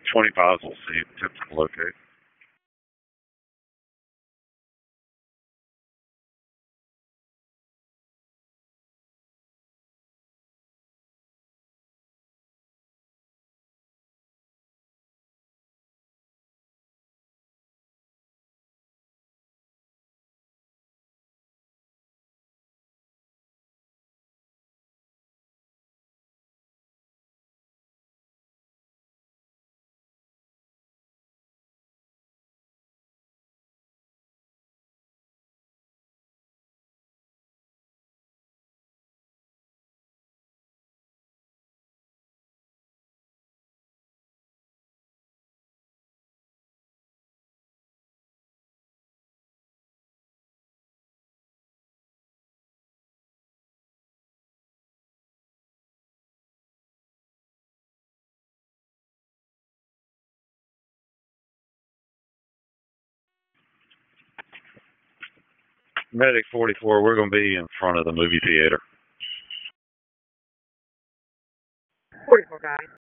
25 will see. Attempts to locate. Medic 44, we're going to be in front of the movie theater. 44 guys.